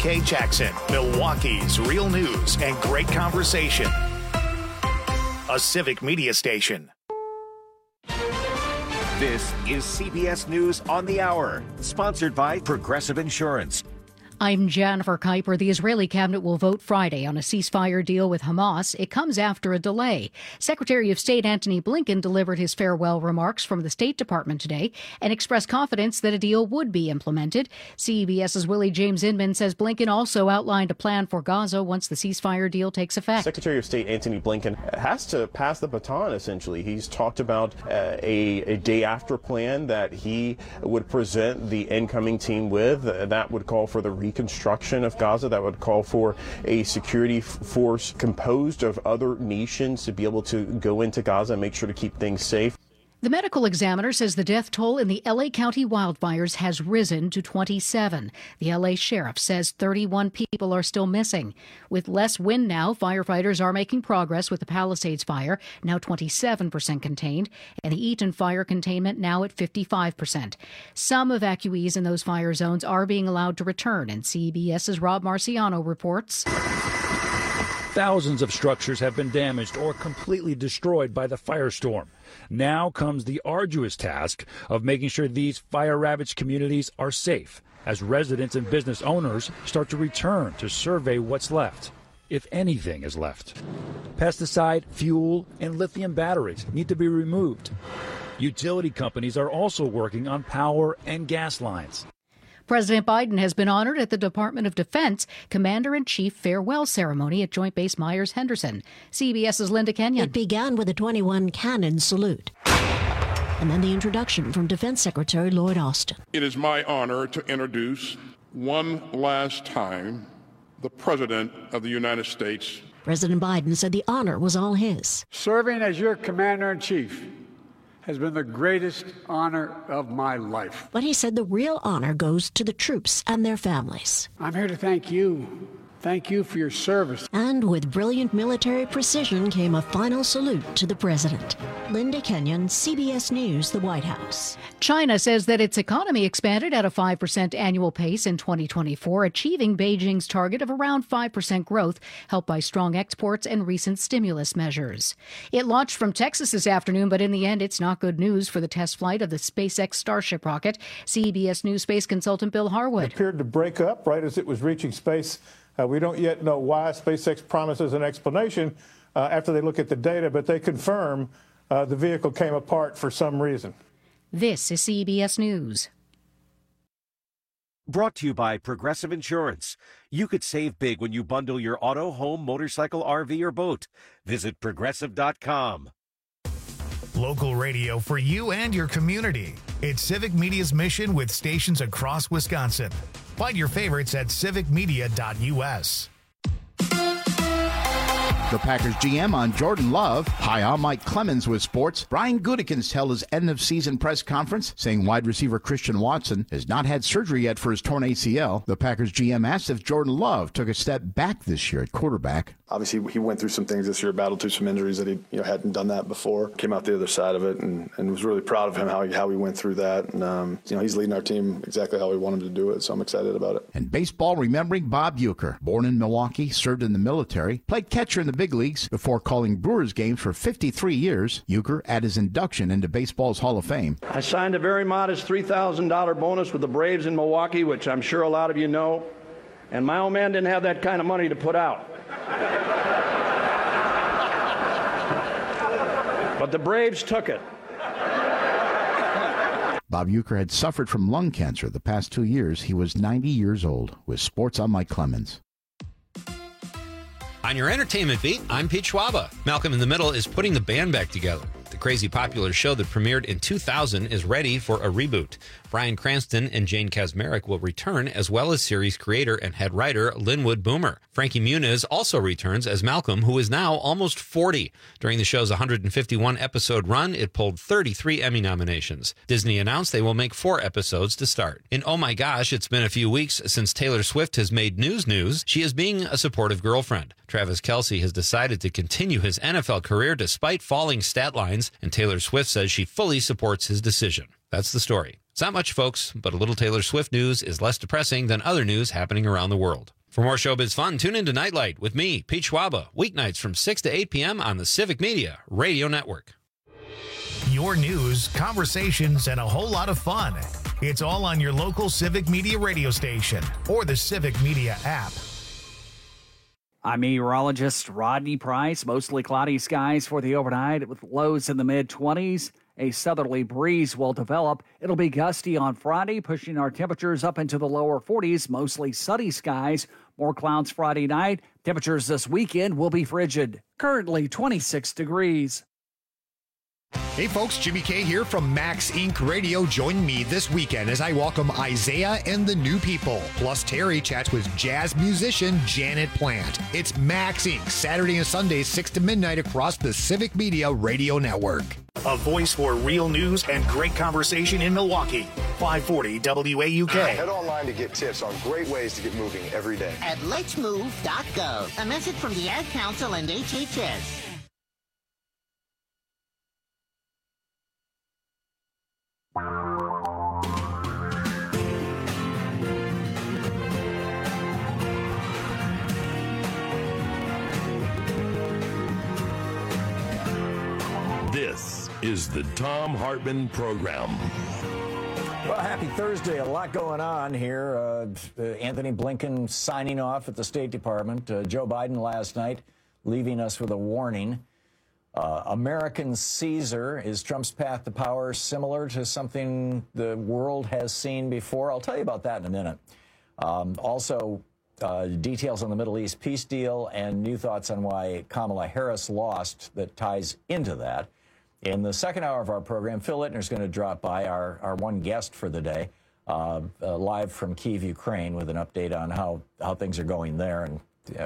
BK Jackson, Milwaukee's real news and great conversation. A Civic Media station. This is CBS News on the Hour, sponsored by Progressive Insurance. I'm Jennifer Kuiper. The Israeli cabinet will vote Friday on a ceasefire deal with Hamas. It comes after a delay. Secretary of State Antony Blinken delivered his farewell remarks from the State Department today and expressed confidence that a deal would be implemented. CBS's Willie James Inman says Blinken also outlined a plan for Gaza once the ceasefire deal takes effect. Secretary of State Antony Blinken has to pass the baton, essentially. He's talked about a day-after plan that he would present the incoming team with. That would call for the reconstruction of Gaza. That would call for a security force composed of other nations to be able to go into Gaza and make sure to keep things safe. The medical examiner says the death toll in the L.A. County wildfires has risen to 27. The L.A. sheriff says 31 people are still missing. With less wind now, firefighters are making progress with the Palisades fire, now 27% contained, and the Eaton fire containment now at 55%. Some evacuees in those fire zones are being allowed to return, and CBS's Rob Marciano reports. Thousands of structures have been damaged or completely destroyed by the firestorm. Now comes the arduous task of making sure these fire-ravaged communities are safe as residents and business owners start to return to survey what's left, if anything is left. Pesticide, fuel, and lithium batteries need to be removed. Utility companies are also working on power and gas lines. President Biden has been honored at the Department of Defense Commander-in-Chief farewell ceremony at Joint Base Myers-Henderson. CBS's Linda Kenyon. It began with a 21 cannon salute, and then the introduction from Defense Secretary Lloyd Austin. It is my honor to introduce one last time the President of the United States. President Biden said the honor was all his. Serving as your Commander-in-Chief has been the greatest honor of my life. But he said the real honor goes to the troops and their families. I'm here to thank you. Thank you for your service. And with brilliant military precision came a final salute to the president. Linda Kenyon, CBS News, the White House. China says that its economy expanded at a 5% annual pace in 2024, achieving Beijing's target of around 5% growth, helped by strong exports and recent stimulus measures. It launched from Texas this afternoon, but in the end, it's not good news for the test flight of the SpaceX Starship rocket. CBS News space consultant Bill Harwood. It appeared to break up right as it was reaching space. We don't yet know why. SpaceX promises an explanation after they look at the data, but they confirm the vehicle came apart for some reason. This is CBS News. Brought to you by Progressive Insurance. You could save big when you bundle your auto, home, motorcycle, RV, or boat. Visit Progressive.com. Local radio for you and your community. It's Civic Media's mission with stations across Wisconsin. Find your favorites at civicmedia.us. The Packers GM on Jordan Love. Hi, I'm Mike Clemens with sports. Brian Gutekunst held his end-of-season press conference, saying wide receiver Christian Watson has not had surgery yet for his torn ACL. The Packers GM asked if Jordan Love took a step back this year at quarterback. Obviously, he went through some things this year, battled through some injuries that he hadn't done that before. Came out the other side of it, and was really proud of him how he went through that. And he's leading our team exactly how we want him to do it, so I'm excited about it. And baseball, remembering Bob Uecker, born in Milwaukee, served in the military, played catcher in the big leagues before calling Brewers games for 53 years. Uecker at his induction into baseball's Hall of Fame. I signed a very modest $3,000 bonus with the Braves in Milwaukee, which I'm sure a lot of you know, and my old man didn't have that kind of money to put out. But the Braves took it. Bob Uecker had suffered from lung cancer the past 2 years. He was 90 years old. With sports, I'm Mike Clemens. On your entertainment beat, I'm Pete Schwaba. Malcolm in the Middle is putting the band back together. The crazy popular show that premiered in 2000 is ready for a reboot. Bryan Cranston and Jane Kaczmarek will return, as well as series creator and head writer Linwood Boomer. Frankie Muniz also returns as Malcolm, who is now almost 40. During the show's 151-episode run, it pulled 33 Emmy nominations. Disney announced they will make 4 episodes to start. In Oh My Gosh, it's been a few weeks since Taylor Swift has made news. She is being a supportive girlfriend. Travis Kelce has decided to continue his NFL career despite falling stat lines, and Taylor Swift says she fully supports his decision. That's the story. It's not much, folks, but a little Taylor Swift news is less depressing than other news happening around the world. For more showbiz fun, tune into Nightlight with me, Pete Schwaba, weeknights from 6 to 8 p.m. on the Civic Media Radio Network. Your news, conversations, and a whole lot of fun. It's all on your local Civic Media radio station or the Civic Media app. I'm meteorologist Rodney Price. Mostly cloudy skies for the overnight with lows in the mid-20s. A southerly breeze will develop. It'll be gusty on Friday, pushing our temperatures up into the lower 40s. Mostly sunny skies. More clouds Friday night. Temperatures this weekend will be frigid. Currently 26 degrees. Hey folks, Jimmy K here from Max Inc. Radio. Join me this weekend as I welcome Isaiah and the New People. Plus Terry chats with jazz musician Janet Plant. It's Max Inc. Saturday and Sunday, 6 to midnight across the Civic Media Radio Network. A voice for real news and great conversation in Milwaukee. 540 WAUK. Head online to get tips on great ways to get moving every day. At letsmove.gov. A message from the Ad Council and HHS. This is the Thom Hartmann Program. Well, happy Thursday. A lot going on here. Anthony Blinken signing off at the State Department. Joe Biden last night leaving us with a warning. American Caesar, is Trump's path to power similar to something the world has seen before? I'll tell you about that in a minute. Also, details on the Middle East peace deal and new thoughts on why Kamala Harris lost that ties into that. In the second hour of our program, Phil Ittner is going to drop by, our one guest for the day, live from Kyiv, Ukraine, with an update on how things are going there. And,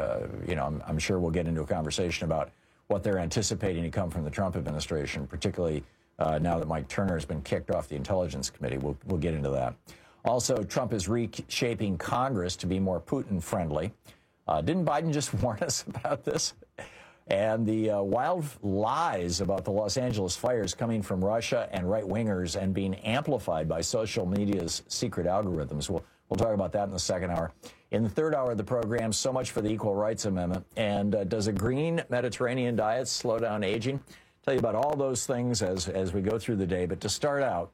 I'm sure we'll get into a conversation about what they're anticipating to come from the Trump administration, particularly now that Mike Turner has been kicked off the Intelligence Committee. We'll get into that. Also, Trump is reshaping Congress to be more Putin-friendly. Didn't Biden just warn us about this? And the wild lies about the Los Angeles fires coming from Russia and right-wingers and being amplified by social media's secret algorithms. We'll talk about that in the second hour. In the third hour of the program, so much for the Equal Rights Amendment. And does a green Mediterranean diet slow down aging? Tell you about all those things as we go through the day. But to start out,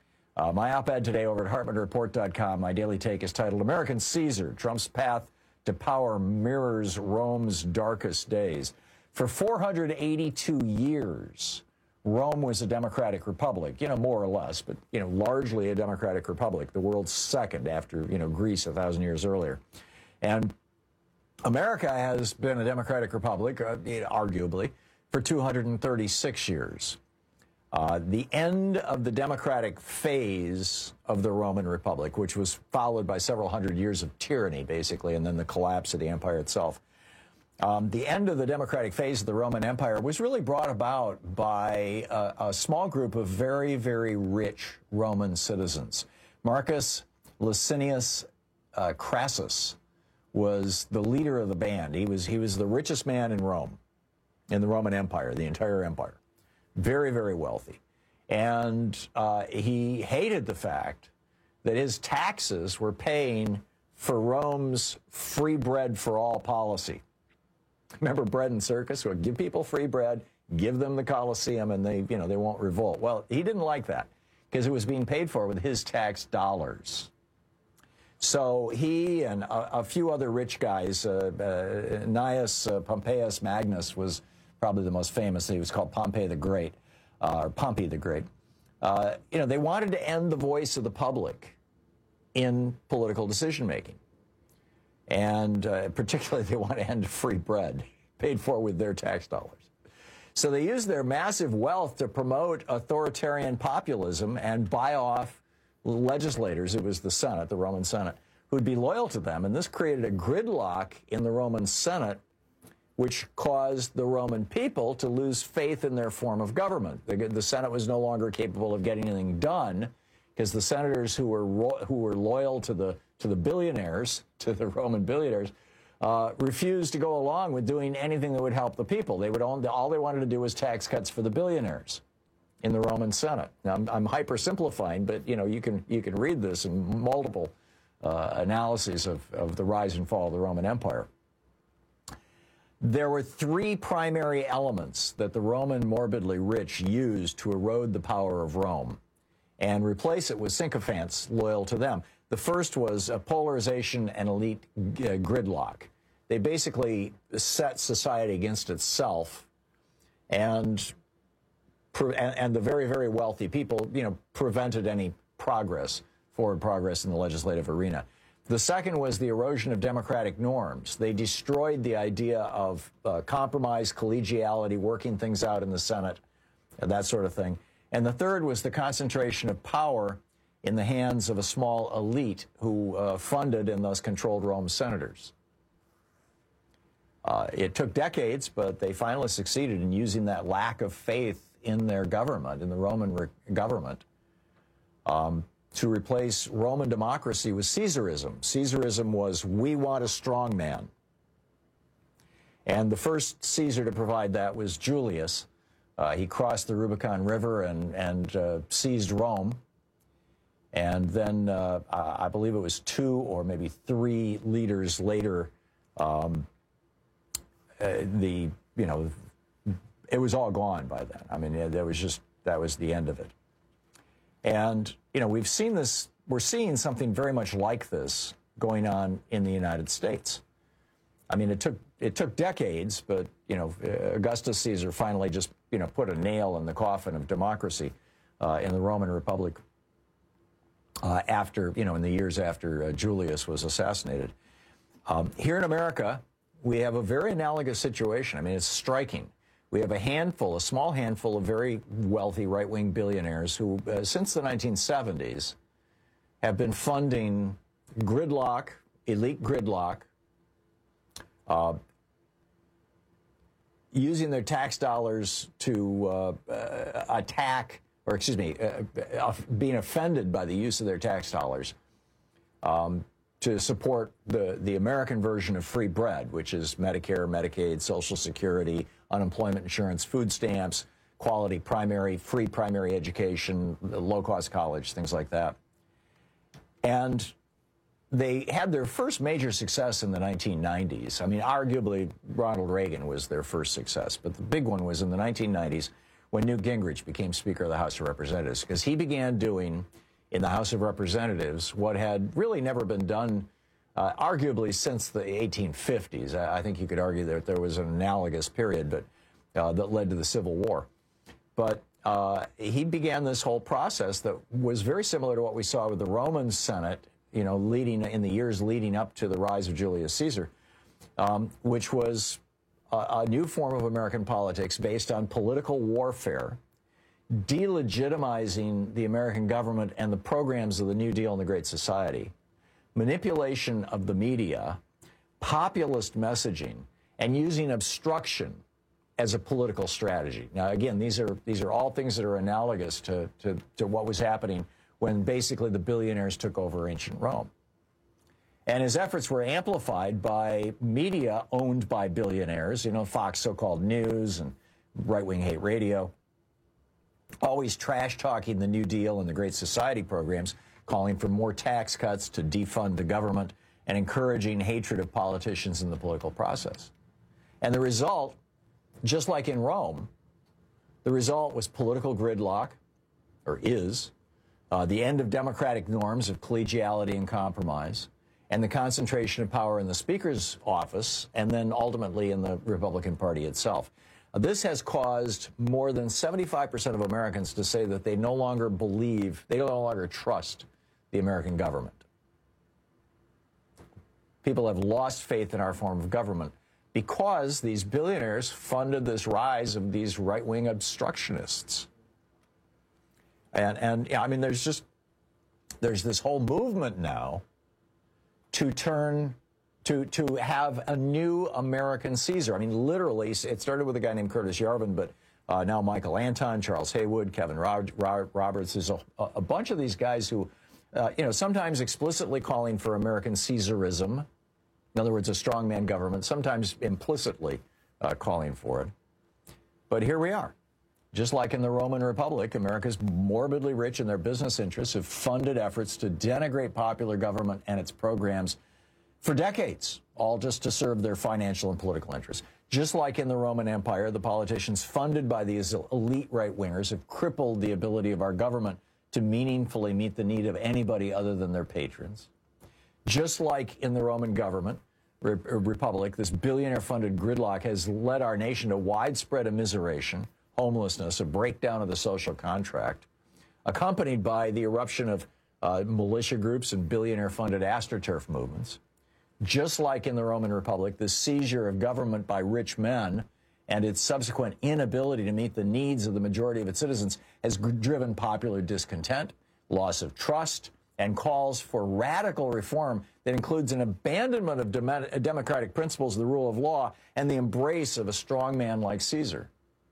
my op-ed today over at HartmannReport.com, my daily take is titled, American Caesar, Trump's Path to Power Mirrors Rome's Darkest Days. For 482 years, Rome was a democratic republic, more or less, but, largely a democratic republic, the world's second after, Greece 1,000 years earlier. And America has been a democratic republic, arguably, for 236 years. The end of the democratic phase of the Roman Republic, which was followed by several hundred years of tyranny, basically, and then the collapse of the empire itself. The end of the democratic phase of the Roman Empire was really brought about by a small group of very, very rich Roman citizens. Marcus Licinius Crassus was the leader of the band. He was the richest man in Rome, in the Roman Empire, the entire empire. Very, very wealthy. And he hated the fact that his taxes were paying for Rome's free bread for all policy. Remember bread and circus? Well, give people free bread, give them the Colosseum, and they won't revolt. Well, he didn't like that because it was being paid for with his tax dollars. So he and a few other rich guys, Gnaeus Pompeius Magnus was probably the most famous. He was called Pompey the Great, or Pompey the Great. They wanted to end the voice of the public in political decision-making. And particularly, they want to end free bread, paid for with their tax dollars. So they use their massive wealth to promote authoritarian populism and buy off legislators. It was the Senate, the Roman Senate, who'd be loyal to them. And this created a gridlock in the Roman Senate, which caused the Roman people to lose faith in their form of government. The Senate was no longer capable of getting anything done because the senators who were loyal to the billionaires, to the Roman billionaires, refused to go along with doing anything that would help the people. All they wanted to do was tax cuts for the billionaires. in the Roman Senate. Now, I'm hypersimplifying, but you can read this in multiple analyses of the rise and fall of the Roman Empire. There were three primary elements that the Roman morbidly rich used to erode the power of Rome and replace it with sycophants loyal to them. The first was a polarization and elite gridlock. They basically set society against itself, and the very, very wealthy people, prevented any forward progress in the legislative arena. The second was the erosion of democratic norms. They destroyed the idea of compromise, collegiality, working things out in the Senate, that sort of thing. And the third was the concentration of power in the hands of a small elite who funded and thus controlled Rome's senators. It took decades, but they finally succeeded in using that lack of faith in their government, in the Roman government, to replace Roman democracy with Caesarism. Caesarism was, we want a strong man. And the first Caesar to provide that was Julius. He crossed the Rubicon River and seized Rome. And then I believe it was 2 or maybe 3 leaders later, it was all gone by then. I mean, that was the end of it. And, we've seen this, we're seeing something very much like this going on in the United States. I mean, it took decades, but, Augustus Caesar finally just, put a nail in the coffin of democracy in the Roman Republic after, in the years after Julius was assassinated. Here in America, we have a very analogous situation. I mean, it's striking. We have a small handful of very wealthy right-wing billionaires who, since the 1970s, have been funding gridlock, elite gridlock, using their tax dollars to being offended by the use of their tax dollars to support the American version of free bread, which is Medicare, Medicaid, Social Security, unemployment insurance, food stamps, quality free primary education, low-cost college, things like that. And they had their first major success in the 1990s. I mean, arguably, Ronald Reagan was their first success, but the big one was in the 1990s when Newt Gingrich became Speaker of the House of Representatives, because he began doing in the House of Representatives what had really never been done, arguably since the 1850s. I think you could argue that there was an analogous period that led to the Civil War. But he began this whole process that was very similar to what we saw with the Roman Senate, in the years leading up to the rise of Julius Caesar, which was a new form of American politics based on political warfare, delegitimizing the American government and the programs of the New Deal and the Great Society, manipulation of the media, populist messaging, and using obstruction as a political strategy. Now, again, these are all things that are analogous to what was happening when basically the billionaires took over ancient Rome. And his efforts were amplified by media owned by billionaires, Fox so-called News and right-wing hate radio, always trash-talking the New Deal and the Great Society programs, calling for more tax cuts to defund the government and encouraging hatred of politicians in the political process. And the result, just like in Rome, the result was political gridlock, or is, the end of democratic norms of collegiality and compromise, and the concentration of power in the Speaker's office, and then ultimately in the Republican Party itself. This has caused more than 75% of Americans to say that they no longer trust the American government. People have lost faith in our form of government because these billionaires funded this rise of these right-wing obstructionists. And I mean, there's this whole movement now to have a new American Caesar. I mean, literally, it started with a guy named Curtis Yarvin, but now Michael Anton, Charles Haywood, Kevin Roberts. There's a bunch of these guys who, sometimes explicitly calling for American Caesarism, in other words, a strongman government, sometimes implicitly calling for it. But here we are. Just like in the Roman Republic, America's morbidly rich and their business interests have funded efforts to denigrate popular government and its programs for decades, all just to serve their financial and political interests. Just like in the Roman Empire, the politicians funded by these elite right-wingers have crippled the ability of our government to meaningfully meet the need of anybody other than their patrons. Just like in the Roman government, Republic, this billionaire-funded gridlock has led our nation to widespread immiseration, homelessness, a breakdown of the social contract, accompanied by the eruption of militia groups and billionaire-funded astroturf movements. Just like in the Roman Republic, the seizure of government by rich men and its subsequent inability to meet the needs of the majority of its citizens has driven popular discontent, loss of trust, and calls for radical reform that includes an abandonment of democratic principles, the rule of law, and the embrace of a strong man like Caesar.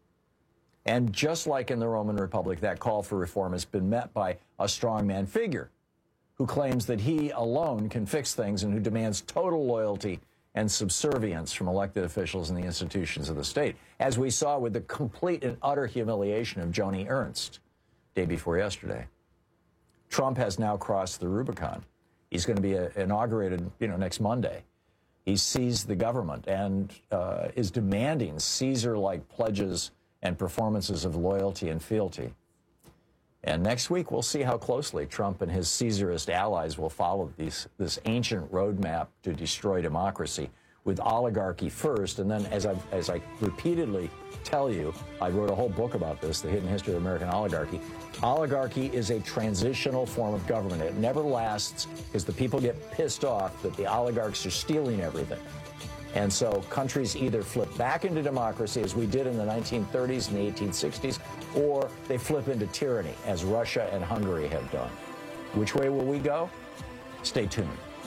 And just like in the Roman Republic, that call for reform has been met by a strongman figure who claims that he alone can fix things and who demands total loyalty and subservience from elected officials and the institutions of the state, as we saw with the complete and utter humiliation of Joni Ernst day before yesterday. Trump has now crossed the Rubicon. He's going to be inaugurated, next Monday. He seized the government and is demanding Caesar-like pledges and performances of loyalty and fealty. And next week, we'll see how closely Trump and his Caesarist allies will follow this ancient roadmap to destroy democracy, with oligarchy first. And then, as I repeatedly tell you, I wrote a whole book about this, The Hidden History of American Oligarchy. Oligarchy is a transitional form of government. It never lasts because the people get pissed off that the oligarchs are stealing everything. And so countries either flip back into democracy, as we did in the 1930s and the 1860s, or they flip into tyranny, as Russia and Hungary have done. Which way will we go? Stay tuned.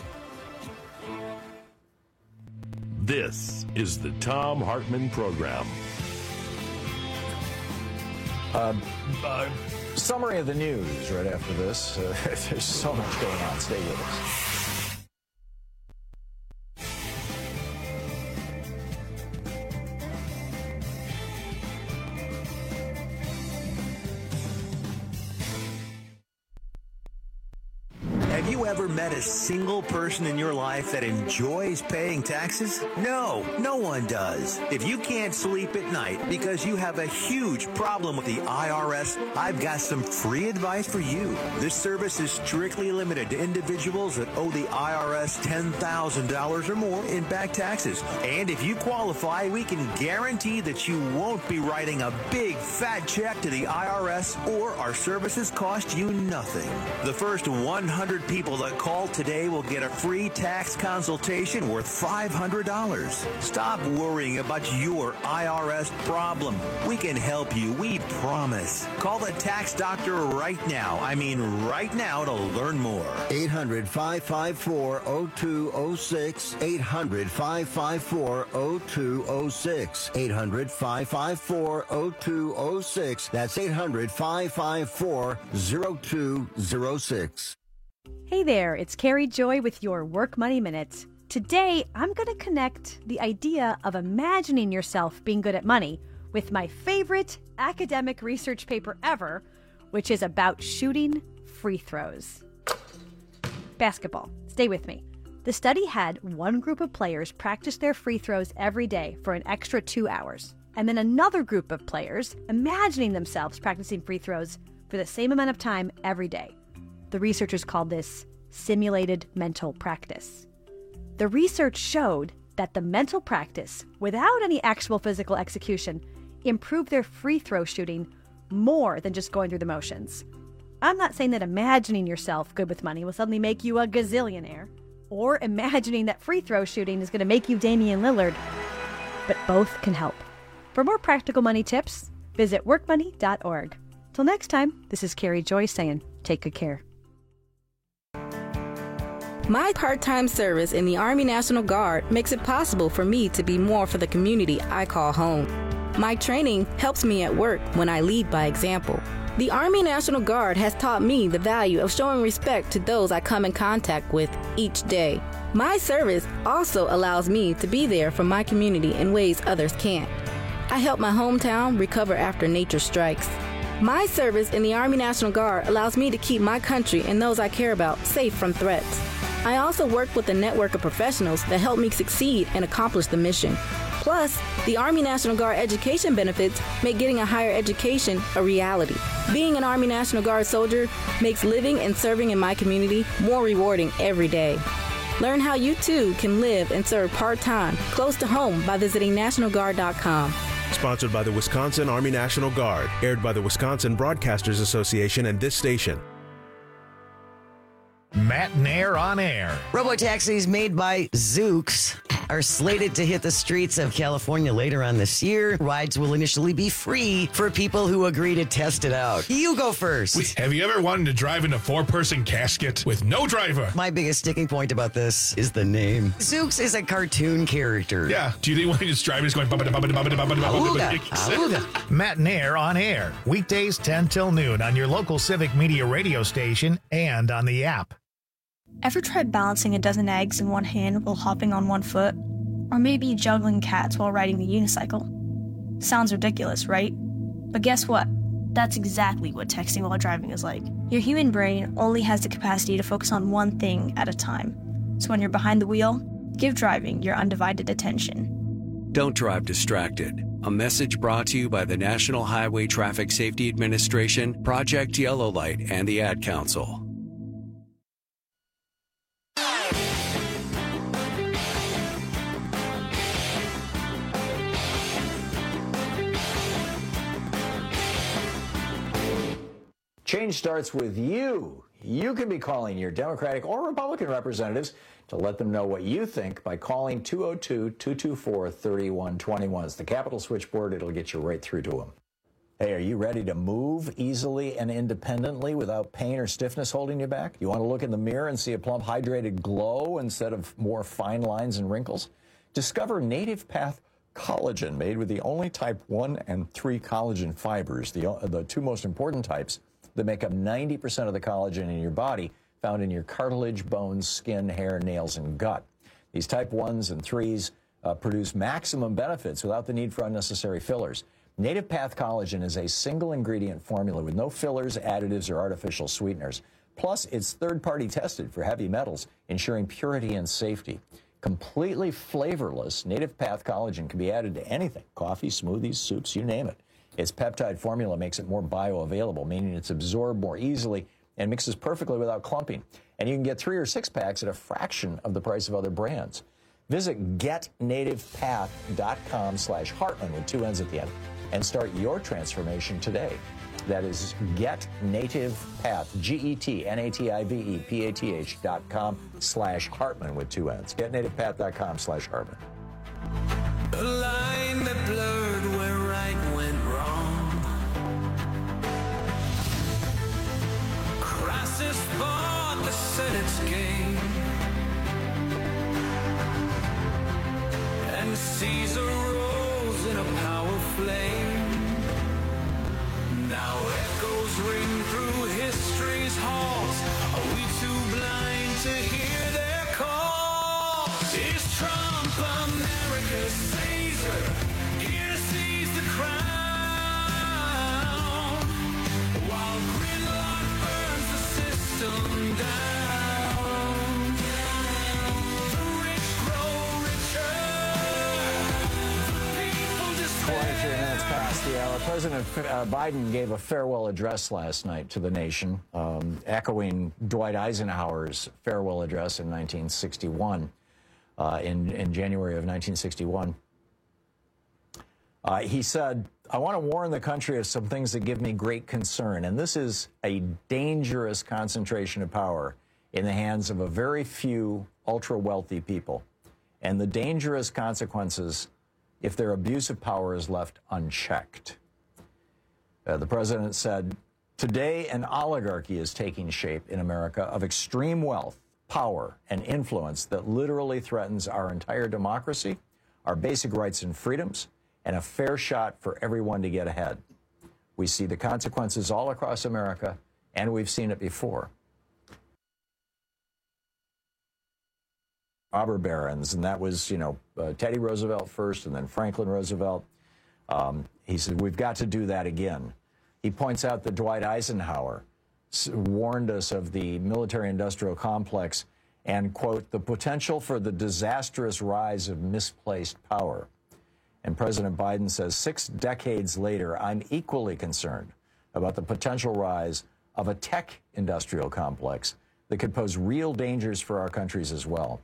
This is the Thom Hartmann Program. Summary of the news right after this. There's so much going on. Stay with us. Have you ever met a single person in your life that enjoys paying taxes? No, no one does. If you can't sleep at night because you have a huge problem with the IRS, I've got some free advice for you. This service is strictly limited to individuals that owe the IRS $10,000 or more in back taxes. And if you qualify, we can guarantee that you won't be writing a big fat check to the IRS, or our services cost you nothing. The first 100 people that call today will get a free tax consultation worth $500. Stop worrying about your IRS problem. We can help you, we promise. Call the tax doctor right now. I mean right now, to learn more. 800-554-0206. 800-554-0206. 800-554-0206. That's 800-554-0206. Hey there, it's Carrie Joy with your Work Money Minute. Today, I'm going to connect the idea of imagining yourself being good at money with my favorite academic research paper ever, which is about shooting free throws. Basketball. Stay with me. The study had one group of players practice their free throws every day for an extra 2 hours, and then another group of players imagining themselves practicing free throws for the same amount of time every day. The researchers called this simulated mental practice. The research showed that the mental practice, without any actual physical execution, improved their free throw shooting more than just going through the motions. I'm not saying that imagining yourself good with money will suddenly make you a gazillionaire, or imagining that free throw shooting is going to make you Damian Lillard, but both can help. For more practical money tips, visit workmoney.org. Till next time, this is Carrie Joy saying, take good care. My part-time service in the Army National Guard makes it possible for me to be more for the community I call home. My training helps me at work when I lead by example. The Army National Guard has taught me the value of showing respect to those I come in contact with each day. My service also allows me to be there for my community in ways others can't. I help my hometown recover after nature strikes. My service in the Army National Guard allows me to keep my country and those I care about safe from threats. I also work with a network of professionals that help me succeed and accomplish the mission. Plus, the Army National Guard education benefits make getting a higher education a reality. Being an Army National Guard soldier makes living and serving in my community more rewarding every day. Learn how you too can live and serve part-time, close to home by visiting NationalGuard.com. Sponsored by the Wisconsin Army National Guard. Aired by the Wisconsin Broadcasters Association and this station. Matt Nair on air. Robotaxis made by Zoox are slated to hit the streets of California later on this year. Rides will initially be free for people who agree to test it out. You go first. Wait, have you ever wanted to drive in a 4-person casket with no driver? My biggest sticking point about this is the name. Zoox is a cartoon character. Yeah. Do you think one of these drivers going Auga. Matt Nair on air. Weekdays 10 till noon on your local Civic Media radio station and on the app. Ever tried balancing a dozen eggs in one hand while hopping on one foot? Or maybe juggling cats while riding the unicycle? Sounds ridiculous, right? But guess what? That's exactly what texting while driving is like. Your human brain only has the capacity to focus on one thing at a time. So when you're behind the wheel, give driving your undivided attention. Don't drive distracted. A message brought to you by the National Highway Traffic Safety Administration, Project Yellow Light, and the Ad Council. Change starts with you. You can be calling your Democratic or Republican representatives to let them know what you think by calling 202-224-3121. It's the Capitol switchboard. It'll get you right through to them. Hey, are you ready to move easily and independently without pain or stiffness holding you back? You want to look in the mirror and see a plump, hydrated glow instead of more fine lines and wrinkles? Discover Native Path Collagen, made with the only type 1 and 3 collagen fibers, the two most important types that make up 90% of the collagen in your body, found in your cartilage, bones, skin, hair, nails, and gut. These type 1s and 3s produce maximum benefits without the need for unnecessary fillers. Native Path Collagen is a single ingredient formula with no fillers, additives, or artificial sweeteners. Plus, it's third-party tested for heavy metals, ensuring purity and safety. Completely flavorless, Native Path Collagen can be added to anything: coffee, smoothies, soups, you name it. Its peptide formula makes it more bioavailable, meaning it's absorbed more easily and mixes perfectly without clumping. And you can get 3 or 6 packs at a fraction of the price of other brands. Visit getnativepath.com/Hartman with 2 N's at the end and start your transformation today. That is getnativepath, GetNativePath.com/Hartman with 2 N's. Getnativepath.com/Hartman. A line that blurred where right went wrong. Crisis for the Senate's game. And Caesar rose in a power flame. Now echoes ring through history's halls. Are we too blind to hear their call? Is Trump America's Caesar? Here to seize the crown. While gridlock burns the system down. The rich grow richer. The people just 23 minutes past the hour. President Biden gave a farewell address last night to the nation, echoing Dwight Eisenhower's farewell address in 1961, in January of 1961. He said, "I want to warn the country of some things that give me great concern, and this is a dangerous concentration of power in the hands of a very few ultra-wealthy people, and the dangerous consequences if their abuse of power is left unchecked." The president said, "Today, an oligarchy is taking shape in America of extreme wealth, power, and influence that literally threatens our entire democracy, our basic rights and freedoms, and a fair shot for everyone to get ahead. We see the consequences all across America, and we've seen it before." Robber barons, and that was, Teddy Roosevelt first and then Franklin Roosevelt. He said, we've got to do that again. He points out that Dwight Eisenhower warned us of the military-industrial complex and, quote, the potential for the disastrous rise of misplaced power. And President Biden says 6 decades later, I'm equally concerned about the potential rise of a tech-industrial complex that could pose real dangers for our countries as well.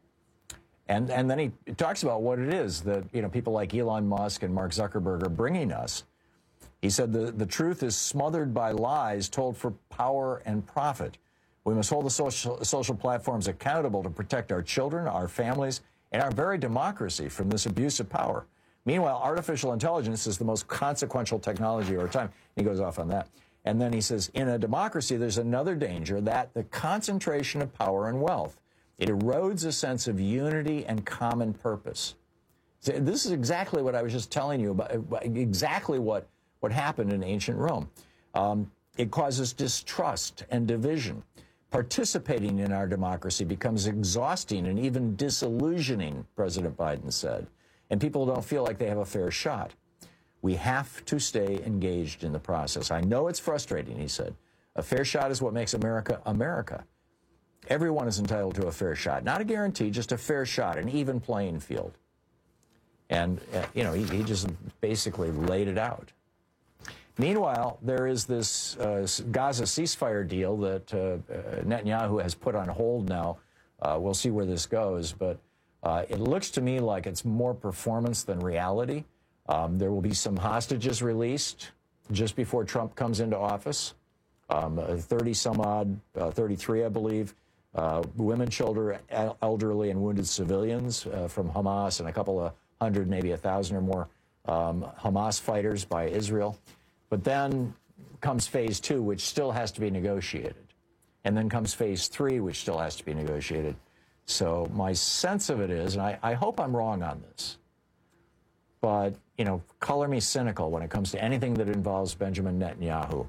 And then he talks about what it is that, you know, people like Elon Musk and Mark Zuckerberg are bringing us. He said the truth is smothered by lies told for power and profit. We must hold the social platforms accountable to protect our children, our families, and our very democracy from this abuse of power. Meanwhile, artificial intelligence is the most consequential technology of our time. He goes off on that. And then he says, in a democracy, there's another danger, that the concentration of power and wealth. It erodes a sense of unity and common purpose. So this is exactly what I was just telling you about, exactly what happened in ancient Rome. It causes distrust and division. Participating in our democracy becomes exhausting and even disillusioning, President Biden said, and people don't feel like they have a fair shot. We have to stay engaged in the process. I know it's frustrating, he said. A fair shot is what makes America, America. Everyone is entitled to a fair shot. Not a guarantee, just a fair shot, an even playing field. And, you know, he just basically laid it out. Meanwhile, there is this Gaza ceasefire deal that Netanyahu has put on hold now. We'll see where this goes, but it looks to me like it's more performance than reality. There will be some hostages released just before Trump comes into office. 30-some-odd, 33, I believe, women, children, elderly, and wounded civilians from Hamas, and a couple of hundred, maybe 1,000 or more Hamas fighters by Israel. But then comes phase 2, which still has to be negotiated. And then comes phase 3, which still has to be negotiated. So my sense of it is, and I hope I'm wrong on this, but, you know, color me cynical when it comes to anything that involves Benjamin Netanyahu.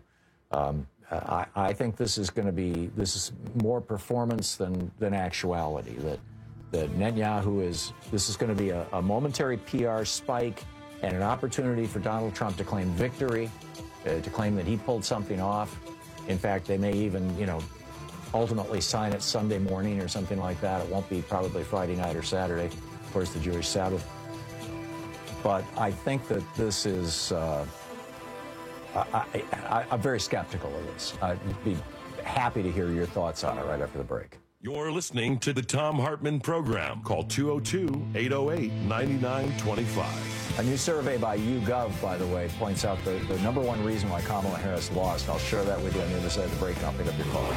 I think this is more performance than actuality, that Netanyahu this is going to be a momentary PR spike and an opportunity for Donald Trump to claim victory, to claim that he pulled something off. In fact, they may even, you know, ultimately sign it Sunday morning or something like that. It won't be probably Friday night or Saturday, of course, the Jewish Sabbath. But I think that this is, I'm very skeptical of this. I'd be happy to hear your thoughts on it right after the break. You're listening to the Thom Hartmann Program. Call 202-808-9925. A new survey by YouGov, by the way, points out the number one reason why Kamala Harris lost. I'll share that with you on the other side of the break, and I'll pick up your call.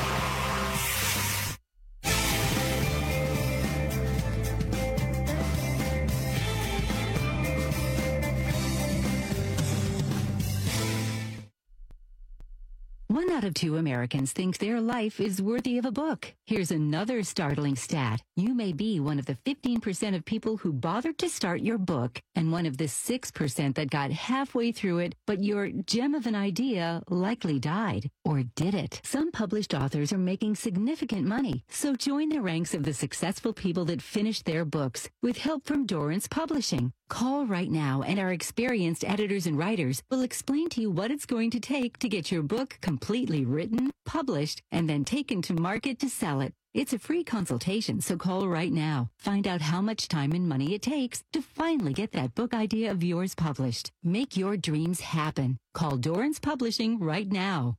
1 out of 2 Americans think their life is worthy of a book. Here's another startling stat. You may be one of the 15% of people who bothered to start your book, and one of the 6% that got halfway through it, but your gem of an idea likely died. Or did it? Some published authors are making significant money, so join the ranks of the successful people that finished their books with help from Dorrance Publishing. Call right now, and our experienced editors and writers will explain to you what it's going to take to get your book completely written, published, and then taken to market to sell it. It's a free consultation, so call right now. Find out how much time and money it takes to finally get that book idea of yours published. Make your dreams happen. Call Dorrance Publishing right now.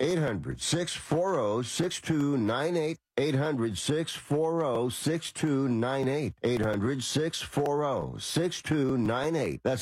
800-640-6298. 800-640-6298. 800-640-6298. That's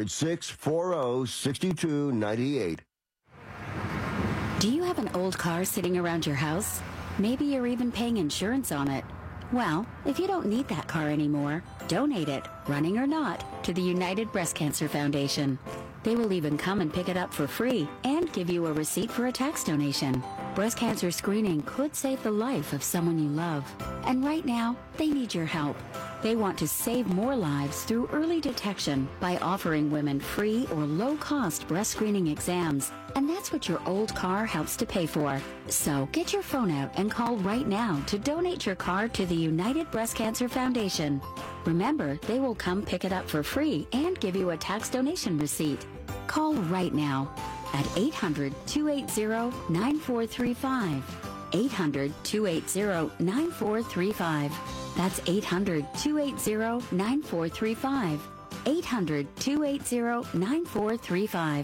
800-640-6298. Do you have an old car sitting around your house? Maybe you're even paying insurance on it. Well, if you don't need that car anymore, donate it, running or not, to the United Breast Cancer Foundation. They will even come and pick it up for free and give you a receipt for a tax donation. Breast cancer screening could save the life of someone you love. And right now, they need your help. They want to save more lives through early detection by offering women free or low-cost breast screening exams. And that's what your old car helps to pay for. So get your phone out and call right now to donate your car to the United Breast Cancer Foundation. Remember, they will come pick it up for free and give you a tax donation receipt. Call right now at 800-280-9435. 800-280-9435. That's 800-280-9435. 800-280-9435.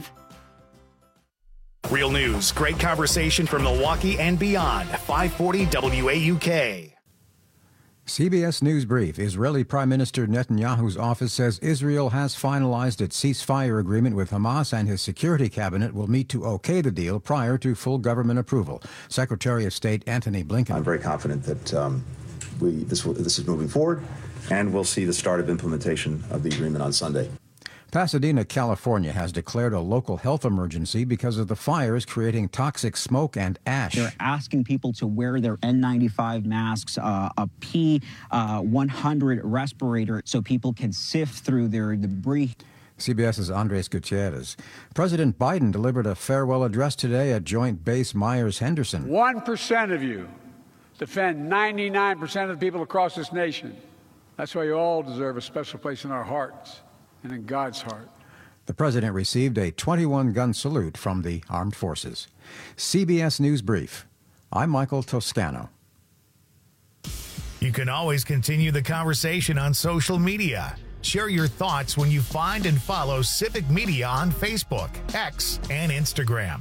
Real news, great conversation from Milwaukee and beyond. 540 WAUK. CBS News Brief. Israeli Prime Minister Netanyahu's office says Israel has finalized its ceasefire agreement with Hamas, and his security cabinet will meet to okay the deal prior to full government approval. Secretary of State Antony Blinken. I'm very confident that this is moving forward, and we'll see the start of implementation of the agreement on Sunday. Pasadena, California has declared a local health emergency because of the fires creating toxic smoke and ash. They're asking people to wear their N95 masks, a P100 respirator, so people can sift through their debris. CBS's Andres Gutierrez. President Biden delivered a farewell address today at Joint Base Myers-Henderson. 1% of you defend 99% of the people across this nation. That's why you all deserve a special place in our hearts and in God's heart. The president received a 21-gun salute from the armed forces. CBS News Brief. I'm Michael Toscano. You can always continue the conversation on social media. Share your thoughts when you find and follow Civic Media on Facebook, X, and Instagram.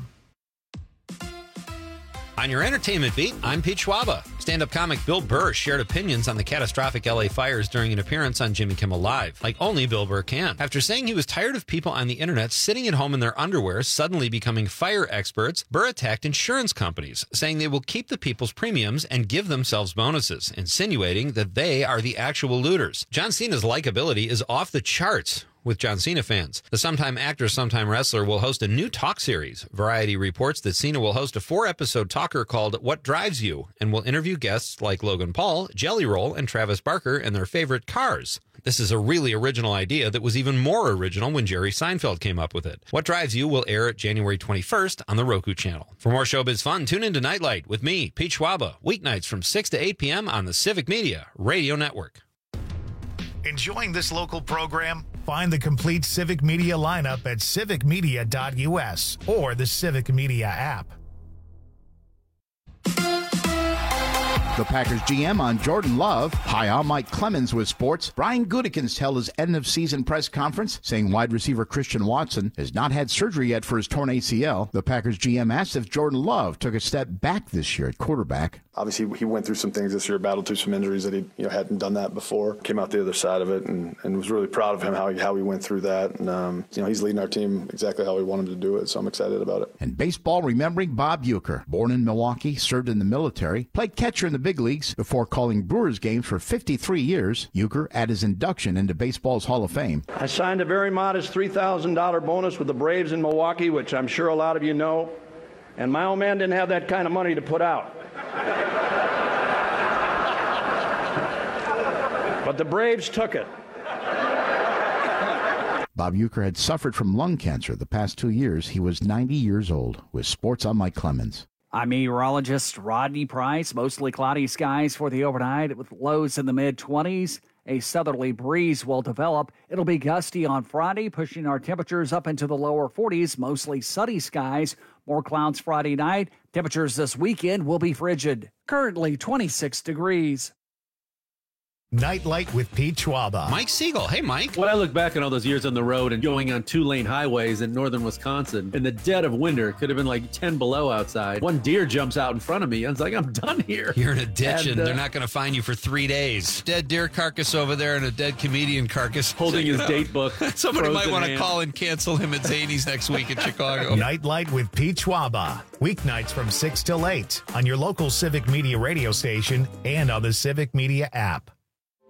On your entertainment beat, I'm Pete Schwaba. Stand-up comic Bill Burr shared opinions on the catastrophic LA fires during an appearance on Jimmy Kimmel Live, like only Bill Burr can. After saying he was tired of people on the internet sitting at home in their underwear suddenly becoming fire experts, Burr attacked insurance companies, saying they will keep the people's premiums and give themselves bonuses, insinuating that they are the actual looters. John Cena's likability is off the charts with John Cena fans. The sometime actor, sometime wrestler will host a new talk series. Variety reports that Cena will host a 4-episode talker called What Drives You, and will interview guests like Logan Paul, Jelly Roll, and Travis Barker and their favorite cars. This is a really original idea that was even more original when Jerry Seinfeld came up with it. What Drives You will air January 21st on the Roku channel. For more showbiz fun, tune in to Nightlight with me, Pete Schwaba, weeknights from 6 to 8 p.m. on the Civic Media Radio Network. Enjoying this local program? Find the complete Civic Media lineup at civicmedia.us or the Civic Media app. The Packers GM on Jordan Love. Hi, I'm Mike Clemens with sports. Brian Gutekunst held his end-of-season press conference, saying wide receiver Christian Watson has not had surgery yet for his torn ACL. The Packers GM asked if Jordan Love took a step back this year at quarterback. Obviously, he went through some things this year, battled through some injuries that he hadn't done that before. Came out the other side of it, and was really proud of him how he went through that. And he's leading our team exactly how we want him to do it. So I'm excited about it. And baseball, remembering Bob Uecker, born in Milwaukee, served in the military, played catcher in the big leagues before calling Brewers games for 53 years. Uecker at his induction into baseball's Hall of Fame. I signed a very modest $3,000 bonus with the Braves in Milwaukee, which I'm sure a lot of you know. And my old man didn't have that kind of money to put out. But the Braves took it. Bob Uecker had suffered from lung cancer the past 2 years. He was 90 years old. With sports, I'm Mike Clemens. I'm meteorologist Rodney Price. Mostly cloudy skies for the overnight with lows in the mid-20s. A southerly breeze will develop. It'll be gusty on Friday, pushing our temperatures up into the lower 40s. Mostly sunny skies. More clouds Friday night. Temperatures this weekend will be frigid. Currently 26 degrees. Nightlight with Pete Schwaba. Mike Siegel. Hey, Mike. When I look back on all those years on the road and going on 2-lane highways in northern Wisconsin, in the dead of winter, could have been like 10 below outside. One deer jumps out in front of me. I was like, I'm done here. You're in a ditch and they're not going to find you for 3 days. Dead deer carcass over there and a dead comedian carcass. Holding his date book. Somebody might want to call and cancel him at Zany's next week in Chicago. Nightlight with Pete Schwaba. Weeknights from 6 till 8 on your local Civic Media radio station and on the Civic Media app.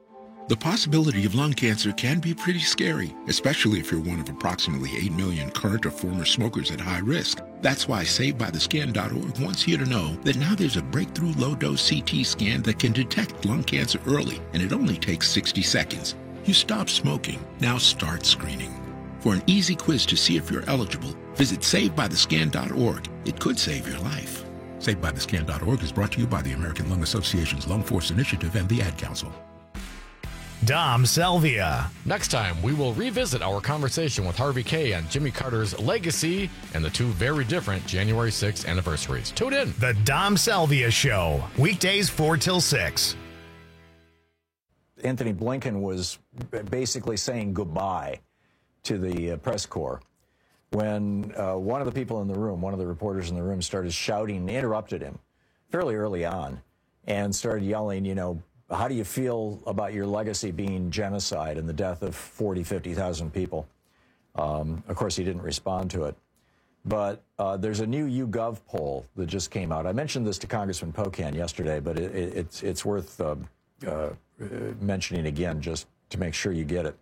The possibility of lung cancer can be pretty scary, especially if you're one of approximately 8 million current or former smokers at high risk. That's why SaveByTheScan.org wants you to know that now there's a breakthrough low-dose CT scan that can detect lung cancer early, and it only takes 60 seconds. You stop smoking, now start screening. For an easy quiz to see if you're eligible, visit SaveByTheScan.org. It could save your life. SaveByTheScan.org is brought to you by the American Lung Association's Lung Force Initiative and the Ad Council. Dom Salvia. Next time, we will revisit our conversation with Harvey Kaye on Jimmy Carter's legacy and the two very different January 6th anniversaries. Tune in. The Dom Salvia Show, weekdays 4 till 6. Anthony Blinken was basically saying goodbye to the press corps when one of the people in the room, one of the reporters in the room, started shouting, interrupted him fairly early on, and started yelling, you know, how do you feel about your legacy being genocide and the death of 40, 50,000 people? Of course, he didn't respond to it. But there's a new YouGov poll that just came out. I mentioned this to Congressman Pocan yesterday, but it's worth mentioning again just to make sure you get it.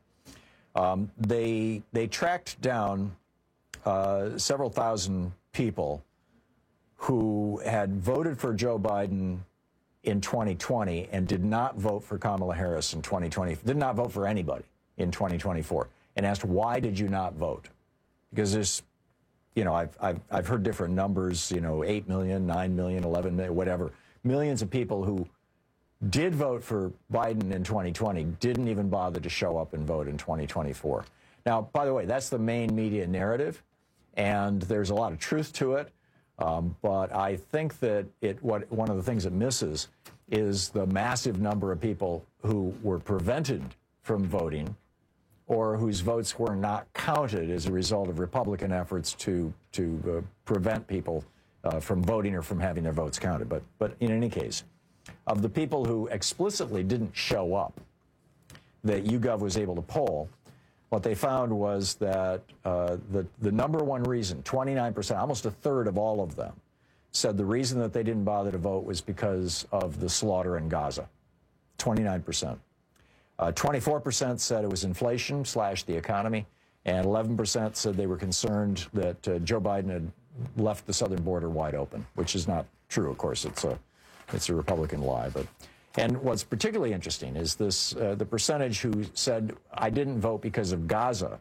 They tracked down several thousand people who had voted for Joe Biden in 2020 and did not vote for Kamala Harris in 2020, did not vote for anybody in 2024, and asked, why did you not vote? Because there's, you know, I've heard different numbers, you know, 8 million, 9 million, 11 million, whatever. Millions of people who did vote for Biden in 2020 didn't even bother to show up and vote in 2024. Now, by the way, that's the main media narrative, and there's a lot of truth to it. But I think that one of the things it misses is the massive number of people who were prevented from voting or whose votes were not counted as a result of Republican efforts to prevent people from voting or from having their votes counted. But in any case, of the people who explicitly didn't show up that YouGov was able to poll, what they found was that the number one reason, 29%, almost a third of all of them, said the reason that they didn't bother to vote was because of the slaughter in Gaza. 29%. 24% said it was inflation / the economy, and 11% said they were concerned that Joe Biden had left the southern border wide open, which is not true, of course. It's a Republican lie, but. And what's particularly interesting is this: the percentage who said, I didn't vote because of Gaza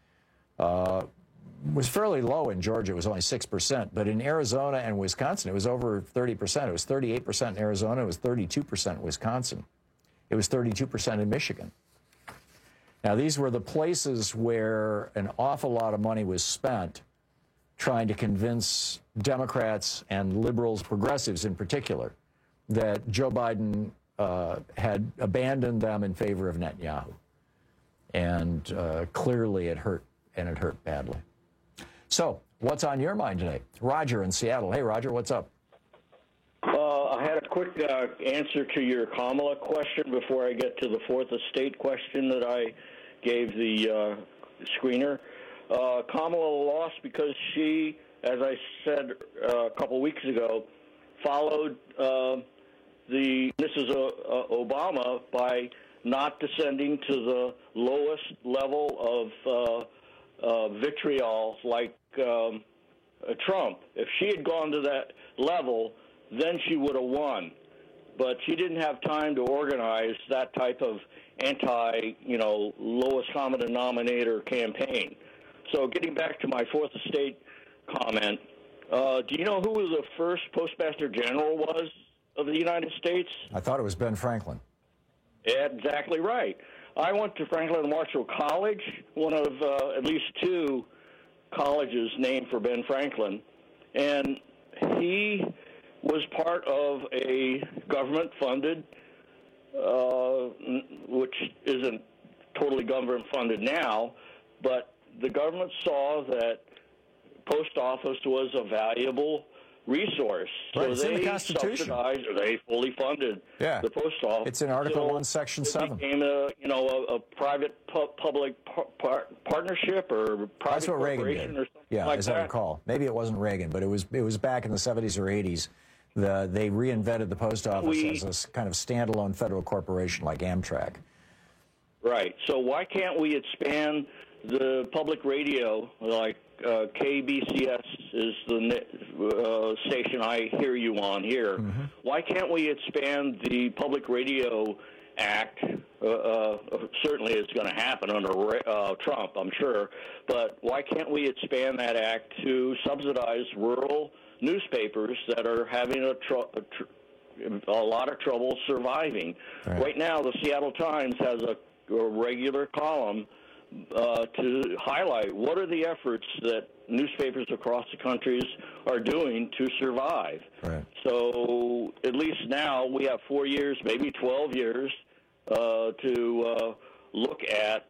was fairly low in Georgia. It was only 6%. But in Arizona and Wisconsin, it was over 30%. It was 38% in Arizona. It was 32% in Wisconsin. It was 32% in Michigan. Now, these were the places where an awful lot of money was spent trying to convince Democrats and liberals, progressives in particular, that Joe Biden had abandoned them in favor of Netanyahu. And clearly it hurt, and it hurt badly. So, what's on your mind today? Roger in Seattle. Hey, Roger, what's up? I had a quick answer to your Kamala question before I get to the Fourth Estate question that I gave the screener. Kamala lost because she, as I said a couple weeks ago, followed Mrs. Obama by not descending to the lowest level of vitriol like Trump. If she had gone to that level, then she would have won. But she didn't have time to organize that type of lowest common denominator campaign. So getting back to my Fourth Estate comment, do you know who the first Postmaster General was of the United States? I thought it was Ben Franklin. Exactly right. I went to Franklin Marshall College, one of at least two colleges named for Ben Franklin, and he was part of a government-funded, which isn't totally government-funded now, but the government saw that post office was a valuable resource. Right, so it's in the they Constitution. subsidized, or they fully funded the post office. It's in Article 1, Section 7. It became a private-public partnership or private That's what Reagan corporation did. or something Yeah, like as that. I recall. Maybe it wasn't Reagan, but it was back in the 70s or 80s. They reinvented the post office as a kind of standalone federal corporation like Amtrak. Right. So why can't we expand the public radio, like KBCS is the station I hear you on here. Mm-hmm. Why can't we expand the Public Radio Act? Certainly it's going to happen under Trump, I'm sure. But why can't we expand that act to subsidize rural newspapers that are having a lot of trouble surviving? Right now, the Seattle Times has a regular column to highlight what are the efforts that newspapers across the countries are doing to survive. Right. So at least now we have 4 years, maybe 12 years to look at.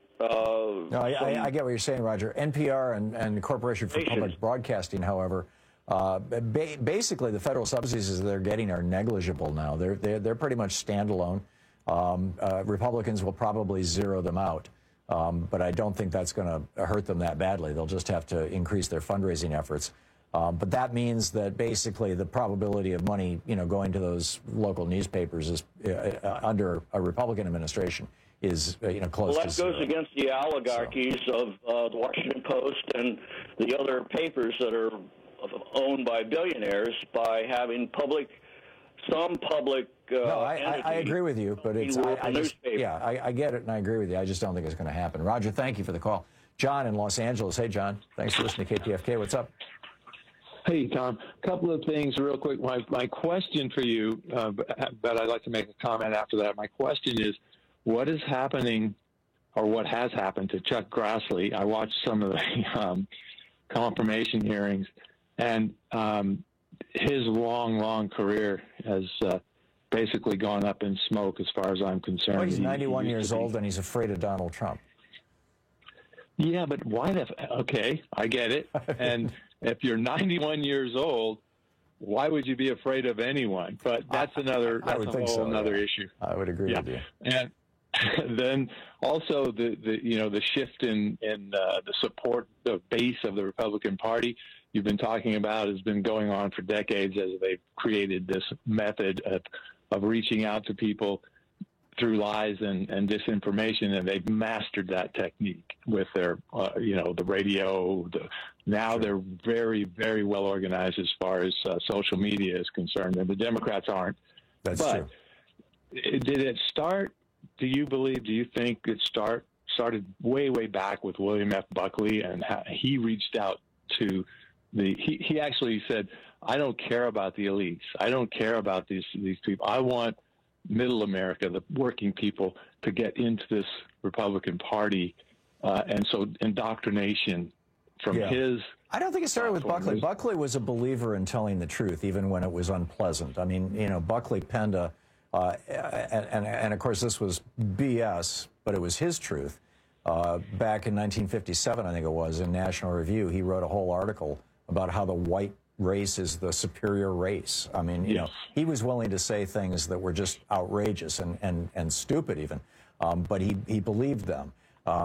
I get what you're saying, Roger. NPR and the Corporation for Public Broadcasting, however, basically the federal subsidies they're getting are negligible now. They're pretty much standalone. Republicans will probably zero them out. But I don't think that's going to hurt them that badly. They'll just have to increase their fundraising efforts. But that means that basically the probability of money, going to those local newspapers is under a Republican administration is, close to zero. Well, that goes against the oligarchies of the Washington Post and the other papers that are owned by billionaires by having some public. No, I agree with you, but it's I get it and I agree with you. I just don't think it's going to happen. Roger, thank you for the call. John in Los Angeles. Hey, John. Thanks for listening to KTFK. What's up? Hey, Tom. A couple of things real quick. My question for you, but I'd like to make a comment after that. My question is, what is happening or what has happened to Chuck Grassley? I watched some of the confirmation hearings, and his long career has basically gone up in smoke as far as I'm concerned. Well, he's 91 years old and he's afraid of Donald Trump. Yeah, but why okay, I get it. And if you're 91 years old, why would you be afraid of anyone? But that's another issue. I would agree with you. And then also the shift in the support, the base of the Republican Party you've been talking about has been going on for decades as they've created this method of reaching out to people through lies and disinformation, and they've mastered that technique with their, the radio. Now they're very, very well organized as far as social media is concerned, and the Democrats aren't. That's true. Did it start, do you think it started way back with William F. Buckley, and how he reached out to he actually said, I don't care about the elites. I don't care about these people. I want middle America, the working people, to get into this Republican Party. And so indoctrination from his... I don't think it started with Buckley. Buckley was a believer in telling the truth, even when it was unpleasant. I mean, Buckley penned and of course this was BS, but it was his truth. Back in 1957, I think it was, in National Review, he wrote a whole article about how the white race is the superior race. I mean, he was willing to say things that were just outrageous and stupid even, but he believed them.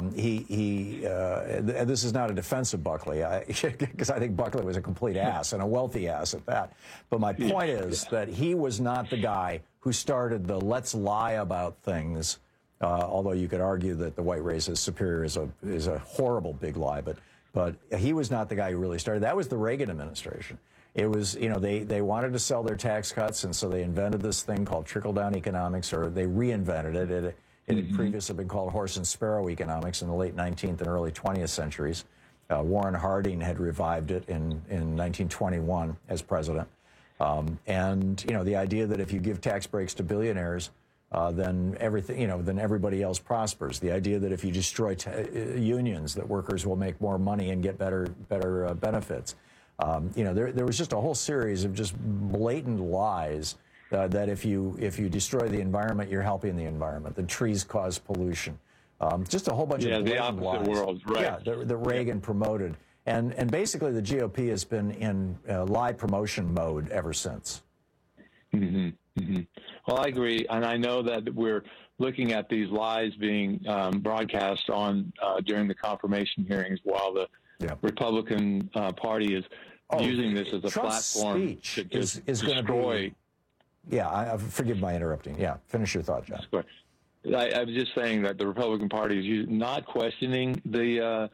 This is not a defense of Buckley, because I think Buckley was a complete ass, and a wealthy ass at that. But my point is that he was not the guy who started the let's lie about things, although you could argue that the white race is superior is a horrible big lie, but he was not the guy who really started. That was the Reagan administration. It was, they wanted to sell their tax cuts, and so they invented this thing called trickle-down economics, or they reinvented it. It had previously been called horse and sparrow economics in the late 19th and early 20th centuries. Warren Harding had revived it in 1921 as president. And, the idea that if you give tax breaks to billionaires, then everything, then everybody else prospers. The idea that if you destroy unions, that workers will make more money and get better benefits. There was just a whole series of just blatant lies that if you destroy the environment, you're helping the environment. The trees cause pollution. Just a whole bunch of blatant lies. The world, right? Yeah, that Reagan promoted, and basically the GOP has been in lie promotion mode ever since. Mm-hmm. Mm-hmm. Well, I agree, and I know that we're looking at these lies being broadcast on during the confirmation hearings, while the Republican Party is using this as a platform to is destroy. Yeah, forgive my interrupting. Yeah, finish your thought, John. I was just saying that the Republican Party is not questioning the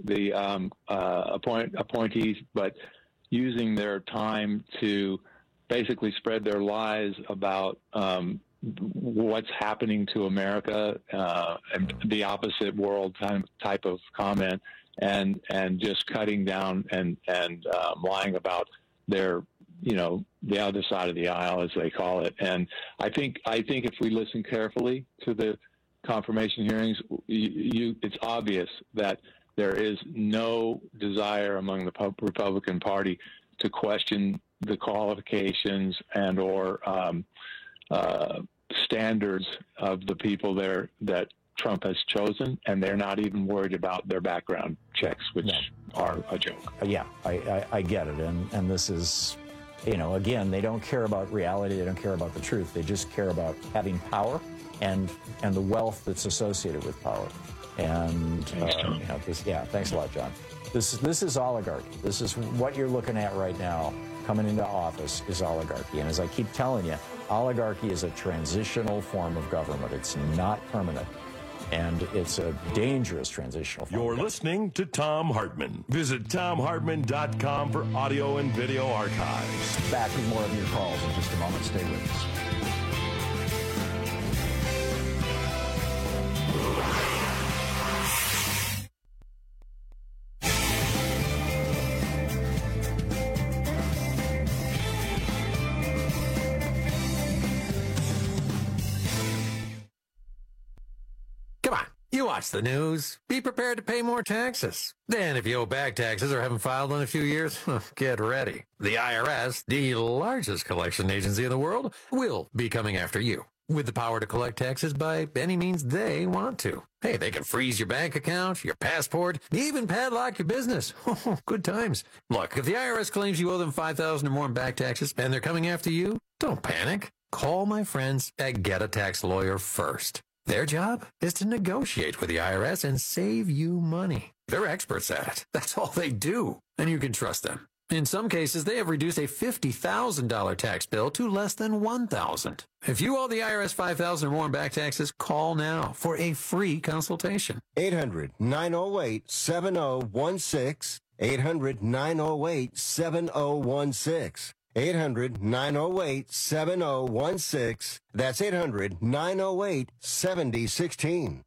appointees, but using their time to basically spread their lies about what's happening to America, and the opposite world type of comment, and just cutting down and lying about their, the other side of the aisle, as they call it. And I think if we listen carefully to the confirmation hearings, it's obvious that there is no desire among the Republican Party to question the qualifications and or standards of the people there that Trump has chosen, and they're not even worried about their background checks, which are a joke. Yeah, I get it. And this is, again, they don't care about reality. They don't care about the truth. They just care about having power and the wealth that's associated with power. And thanks a lot, John. This is oligarchy. This is what you're looking at right now. Coming into office is oligarchy. And as I keep telling you, oligarchy is a transitional form of government. It's not permanent. And it's a dangerous transitional form. You're listening to Thom Hartmann. Visit ThomHartmann.com for audio and video archives. Back with more of your calls in just a moment. Stay with us. You watch the news. Be prepared to pay more taxes. Then if you owe back taxes or haven't filed in a few years, get ready. The IRS, the largest collection agency in the world, will be coming after you with the power to collect taxes by any means they want to. Hey, they can freeze your bank account, your passport, even padlock your business. Good times. Look, if the IRS claims you owe them $5,000 or more in back taxes and they're coming after you, don't panic. Call my friends at Get a Tax Lawyer first. Their job is to negotiate with the IRS and save you money. They're experts at it. That's all they do. And you can trust them. In some cases, they have reduced a $50,000 tax bill to less than $1,000. If you owe the IRS $5,000 or more in back taxes, call now for a free consultation. 800-908-7016. 800-908-7016. 800-908-7016. That's 800-908-7016.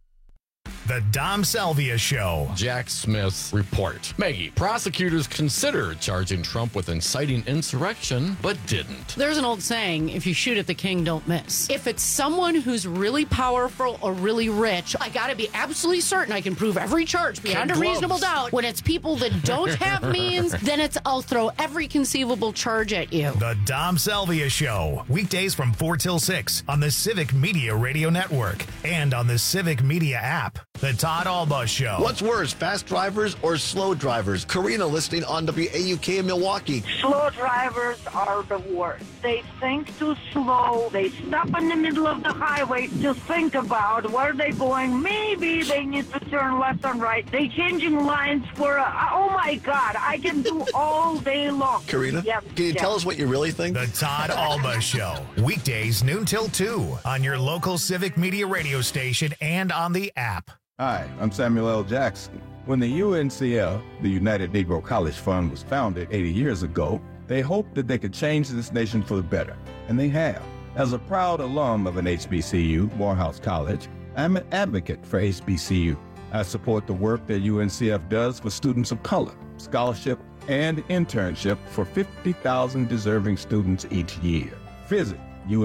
The Dom Salvia Show. Jack Smith's report. Maggie, prosecutors considered charging Trump with inciting insurrection, but didn't. There's an old saying, if you shoot at the king, don't miss. If it's someone who's really powerful or really rich, I got to be absolutely certain I can prove every charge beyond a reasonable doubt. When it's people that don't have means, then it's I'll throw every conceivable charge at you. The Dom Salvia Show. Weekdays from 4 till 6 on the Civic Media Radio Network and on the Civic Media app. The Todd Alba Show. What's worse, fast drivers or slow drivers? Karina listening on WAUK in Milwaukee. Slow drivers are the worst. They think too slow. They stop in the middle of the highway to think about where they're going. Maybe they need to turn left and right. They changing lines for, oh my God, I can do all day long. Karina, can you tell us what you really think? The Todd Alba Show. Weekdays noon till 2 on your local Civic Media radio station and on the app. Hi, I'm Samuel L. Jackson. When the UNCF, the United Negro College Fund, was founded 80 years ago, they hoped that they could change this nation for the better, and they have. As a proud alum of an HBCU, Morehouse College, I'm an advocate for HBCU. I support the work that UNCF does for students of color, scholarship, and internship for 50,000 deserving students each year. Visit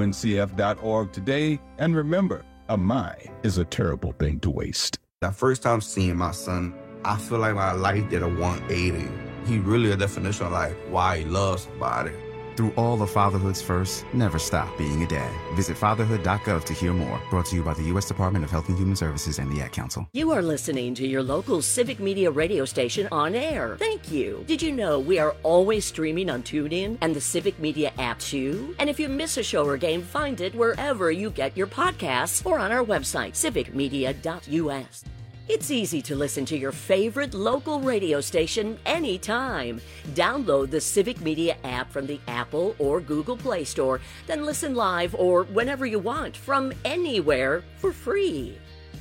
uncf.org today, and remember, a mind is a terrible thing to waste. The first time seeing my son, I feel like my life did a 180. He really a definition of like why he loves somebody. Through all of fatherhood's first, never stop being a dad. Visit fatherhood.gov to hear more. Brought to you by the U.S. Department of Health and Human Services and the Ad Council. You are listening to your local Civic Media radio station on air. Thank you. Did you know we are always streaming on TuneIn and the Civic Media app too? And if you miss a show or game, find it wherever you get your podcasts or on our website, civicmedia.us. It's easy to listen to your favorite local radio station anytime. Download the Civic Media app from the Apple or Google Play Store, then listen live or whenever you want from anywhere for free.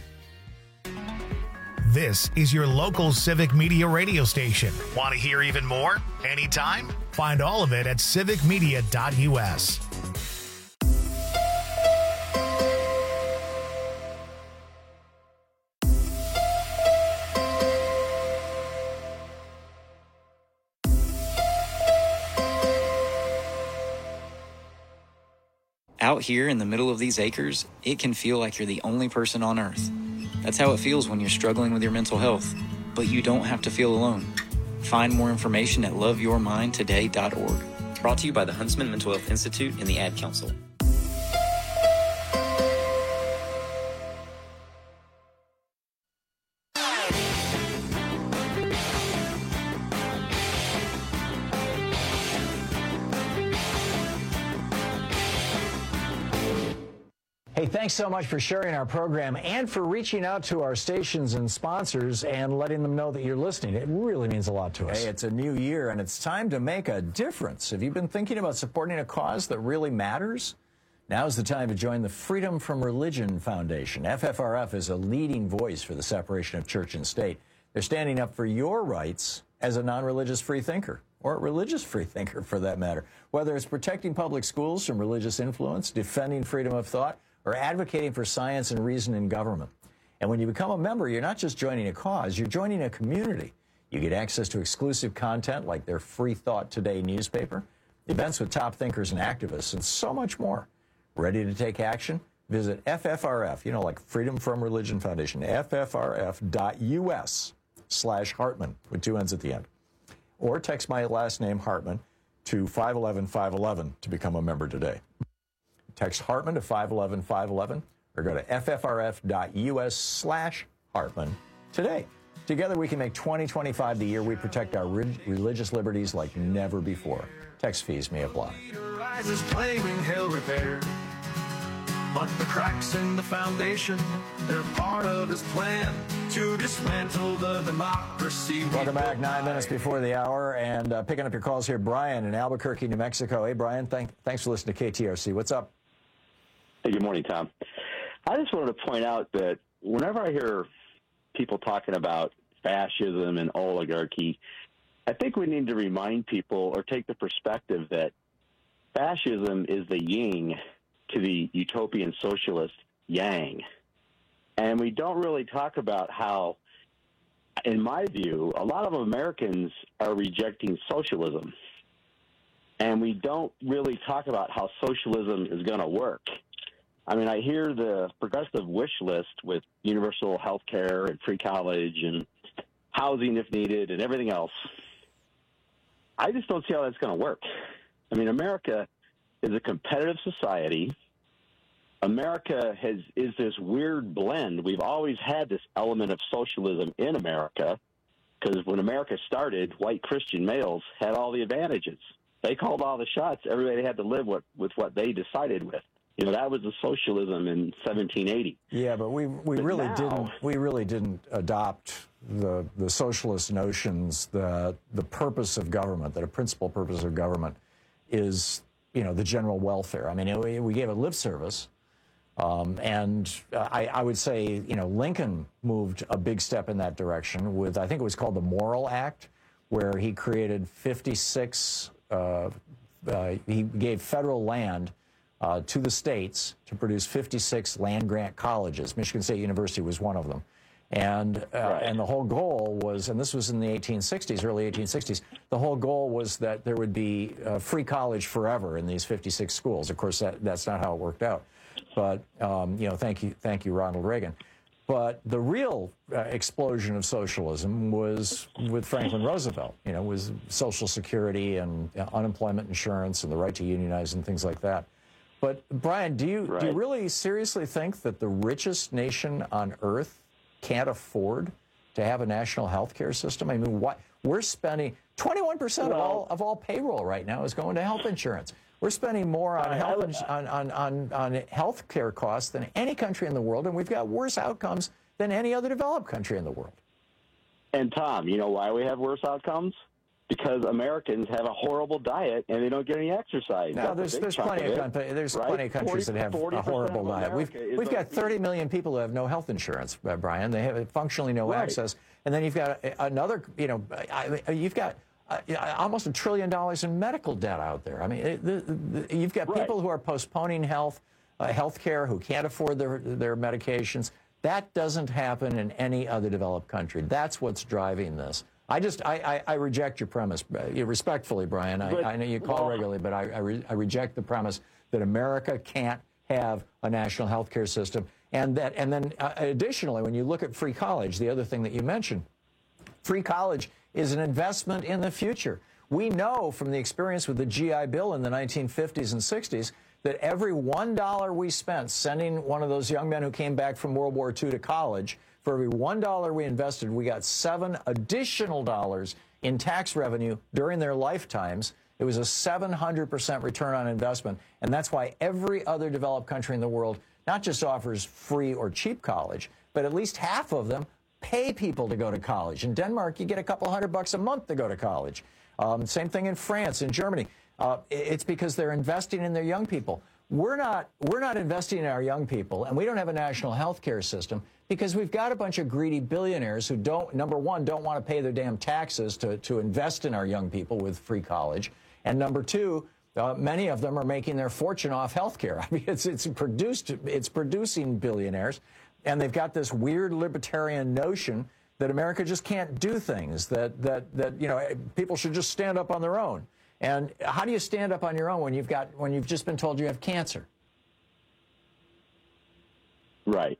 This is your local Civic Media radio station. Want to hear even more? Anytime? Find all of it at civicmedia.us. Out here in the middle of these acres, it can feel like you're the only person on Earth. That's how it feels when you're struggling with your mental health. But you don't have to feel alone. Find more information at loveyourmindtoday.org. Brought to you by the Huntsman Mental Health Institute and the Ad Council. Hey, thanks so much for sharing our program and for reaching out to our stations and sponsors and letting them know that you're listening. It really means a lot to us. Hey, it's a new year, and it's time to make a difference. Have you been thinking about supporting a cause that really matters? Now's the time to join the Freedom from Religion Foundation. FFRF is a leading voice for the separation of church and state. They're standing up for your rights as a non-religious freethinker, or a religious freethinker for that matter. Whether it's protecting public schools from religious influence, defending freedom of thought, or advocating for science and reason in government. And when you become a member, you're not just joining a cause, you're joining a community. You get access to exclusive content like their Free Thought Today newspaper, events with top thinkers and activists, and so much more. Ready to take action? Visit FFRF, like Freedom from Religion Foundation, ffrf.us/Hartman, with 2 N's at the end. Or text my last name, Hartman, to 511-511 to become a member today. Text Hartman to 511-511 or go to ffrf.us/Hartman today. Together we can make 2025 the year we protect our religious liberties like never before. Text fees may apply. Rises claiming he'll repair, but the cracks in the foundation, they're part of his plan to dismantle the democracy. Welcome back, 9 minutes before the hour, and picking up your calls here, Brian in Albuquerque, New Mexico. Hey, Brian, thanks for listening to KTRC. What's up? Hey, good morning, Tom. I just wanted to point out that whenever I hear people talking about fascism and oligarchy, I think we need to remind people or take the perspective that fascism is the yin to the utopian socialist yang. And we don't really talk about how, in my view, a lot of Americans are rejecting socialism. And we don't really talk about how socialism is going to work. I mean, I hear the progressive wish list with universal health care and free college and housing if needed and everything else. I just don't see how that's going to work. I mean, America is a competitive society. America is this weird blend. We've always had this element of socialism in America because when America started, white Christian males had all the advantages. They called all the shots. Everybody had to live with what they decided with. That was the socialism in 1780. Yeah, but we really didn't adopt the socialist notions that the purpose of government, that a principal purpose of government is, the general welfare. I mean, we gave it lip service. And I would say, Lincoln moved a big step in that direction with, I think it was called the Morrill Act, where he created 56, he gave federal land to the states to produce 56 land-grant colleges. Michigan State University was one of them. And the whole goal was, and this was in the 1860s, early 1860s, the whole goal was that there would be free college forever in these 56 schools. Of course, that's not how it worked out. But, thank you, Ronald Reagan. But the real explosion of socialism was with Franklin Roosevelt. Was Social Security and unemployment insurance and the right to unionize and things like that. But, Brian, do you really seriously think that the richest nation on earth can't afford to have a national health care system? I mean, we're spending 21% of all payroll right now is going to health insurance. We're spending more on health care costs than any country in the world, and we've got worse outcomes than any other developed country in the world. And Tom, you know why we have worse outcomes? Because Americans have a horrible diet and they don't get any exercise. No, there's plenty of countries that have a horrible diet. We've got 30 million people who have no health insurance, Brian. They have functionally no access. And then you've got another, you've got almost $1 trillion in medical debt out there. I mean, you've got people who are postponing health care, who can't afford their medications. That doesn't happen in any other developed country. That's what's driving this. I reject your premise, respectfully, Brian. I know you call regularly, but I reject the premise that America can't have a national health care system. And then additionally, when you look at free college, the other thing that you mentioned, free college is an investment in the future. We know from the experience with the GI Bill in the 1950s and 60s that every $1 we spent sending one of those young men who came back from World War II to college, for every $1 we invested, we got $7 additional in tax revenue during their lifetimes. It was a 700% return on investment. And that's why every other developed country in the world not just offers free or cheap college, but at least half of them pay people to go to college. In Denmark, you get a couple $100 a month to go to college. Same thing in France, in Germany. It's because they're investing in their young people. We're not investing in our young people, and we don't have a national health care system because we've got a bunch of greedy billionaires who number one, don't want to pay their damn taxes to invest in our young people with free college. And number two, many of them are making their fortune off health care. I mean, it's producing billionaires, and they've got this weird libertarian notion that America just can't do things, that people should just stand up on their own. And how do you stand up on your own when you've just been told you have cancer? Right.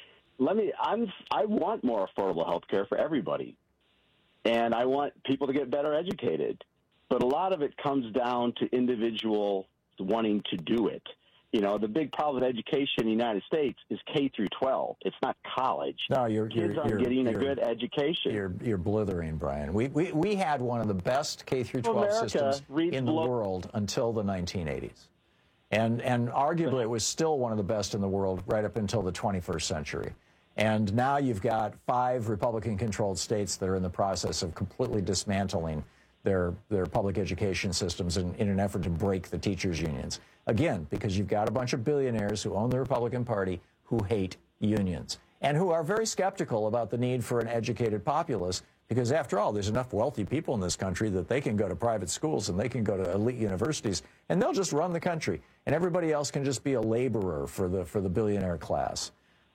I want more affordable health care for everybody. And I want people to get better educated. But a lot of it comes down to individuals wanting to do it. You know, the big problem with education in the United States is K through 12. It's not college. No, kids aren't getting a good education. You're blithering, Brian. We had one of the best K through 12 systems in the world until the 1980s. And arguably it was still one of the best in the world right up until the 21st century. And now you've got 5 Republican-controlled states that are in the process of completely dismantling their public education systems in an effort to break the teachers' unions. Again, because you've got a bunch of billionaires who own the Republican Party who hate unions and who are very skeptical about the need for an educated populace because, after all, there's enough wealthy people in this country that they can go to private schools and they can go to elite universities and they'll just run the country. And everybody else can just be a laborer for the billionaire class.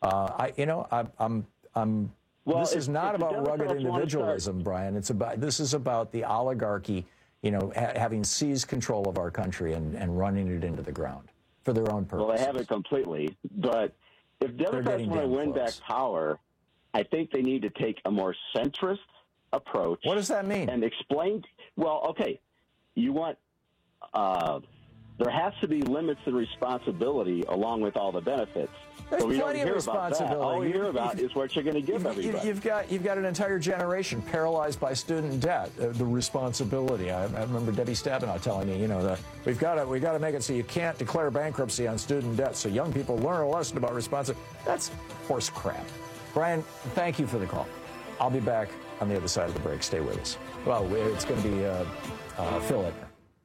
This is not about rugged individualism, Brian. This is about the oligarchy, having seized control of our country and running it into the ground for their own purposes. Well, they have it completely. But if Democrats want to win back power, I think they need to take a more centrist approach. What does that mean? And explain. Well, okay, you want. There has to be limits and responsibility along with all the benefits. There's plenty of responsibility. All we hear about is what you're going to give everybody. You've got an entire generation paralyzed by student debt. The responsibility. I remember Debbie Stabenow telling me, we've got to make it so you can't declare bankruptcy on student debt, so young people learn a lesson about responsibility. That's horse crap. Brian, thank you for the call. I'll be back on the other side of the break. Stay with us. Well, it's going to be Phil Edner.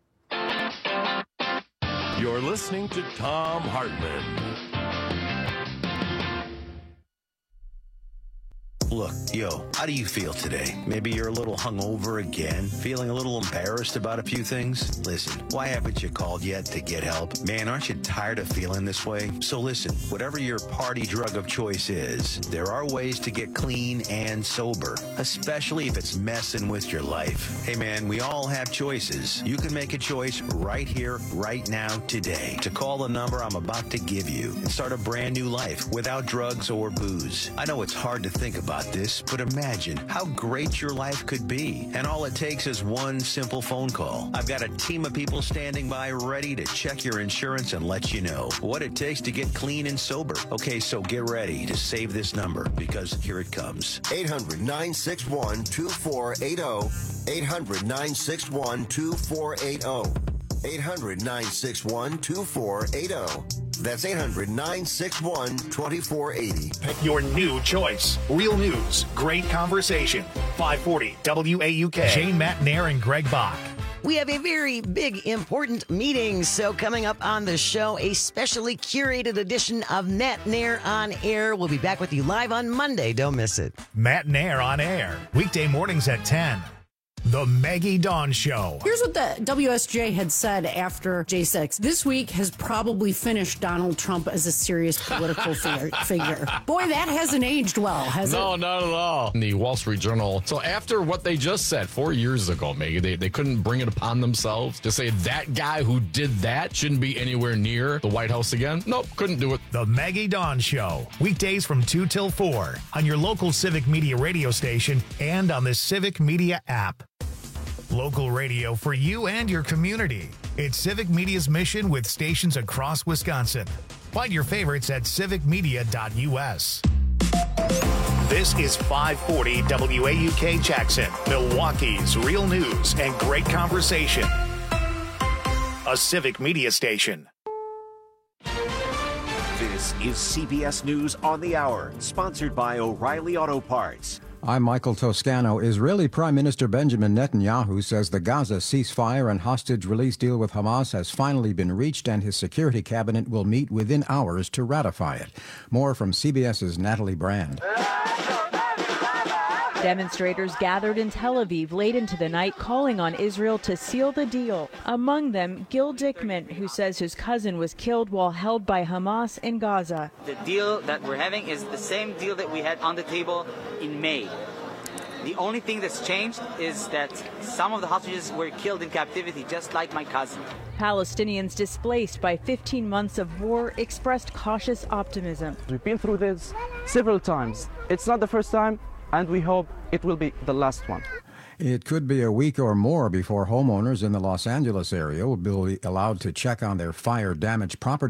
You're listening to Thom Hartmann. Look, how do you feel today? Maybe you're a little hungover again, feeling a little embarrassed about a few things? Listen, why haven't you called yet to get help? Man, aren't you tired of feeling this way? So listen, whatever your party drug of choice is, there are ways to get clean and sober, especially if it's messing with your life. Hey man, we all have choices. You can make a choice right here, right now, today, to call the number I'm about to give you and start a brand new life without drugs or booze. I know it's hard to think about this, but imagine how great your life could be. And all it takes is one simple phone call. I've got a team of people standing by ready to check your insurance and let you know what it takes to get clean and sober. Okay, so get ready to save this number because here it comes. 800-961-2480. 800-961-2480. 800-961-2480. That's 800-961-2480. Pick your new choice. Real news, great conversation. 540 WAUK. Jane Matt Nair and Greg Bach. We have a very big, important meeting. So coming up on the show, a specially curated edition of Matt Nair on Air. We'll be back with you live on Monday. Don't miss it. Matt Nair on Air. Weekday mornings at 10. The Maggie Dawn Show. Here's what the WSJ had said after J6. This week has probably finished Donald Trump as a serious political figure. Boy, that hasn't aged well, has it? No, not at all. In the Wall Street Journal. So after what they just said 4 years ago, Maggie, they couldn't bring it upon themselves to say that guy who did that shouldn't be anywhere near the White House again. Nope, couldn't do it. The Maggie Dawn Show. Weekdays from 2 till 4 on your local Civic Media radio station and on the Civic Media app. Local radio for you and your community. It's Civic Media's mission with stations across Wisconsin. Find your favorites at civicmedia.us. This is 540 WAUK Jackson, Milwaukee's real news and great conversation. A Civic Media station. This is CBS News on the Hour, sponsored by O'Reilly Auto Parts. I'm Michael Toscano. Israeli Prime Minister Benjamin Netanyahu says the Gaza ceasefire and hostage release deal with Hamas has finally been reached and his security cabinet will meet within hours to ratify it. More from CBS's Natalie Brand. Demonstrators gathered in Tel Aviv late into the night calling on Israel to seal the deal. Among them, Gil Dickman, who says his cousin was killed while held by Hamas in Gaza. The deal that we're having is the same deal that we had on the table in May. The only thing that's changed is that some of the hostages were killed in captivity, just like my cousin. Palestinians displaced by 15 months of war expressed cautious optimism. We've been through this several times. It's not the first time, and we hope it will be the last one. It could be a week or more before homeowners in the Los Angeles area will be allowed to check on their fire-damaged property.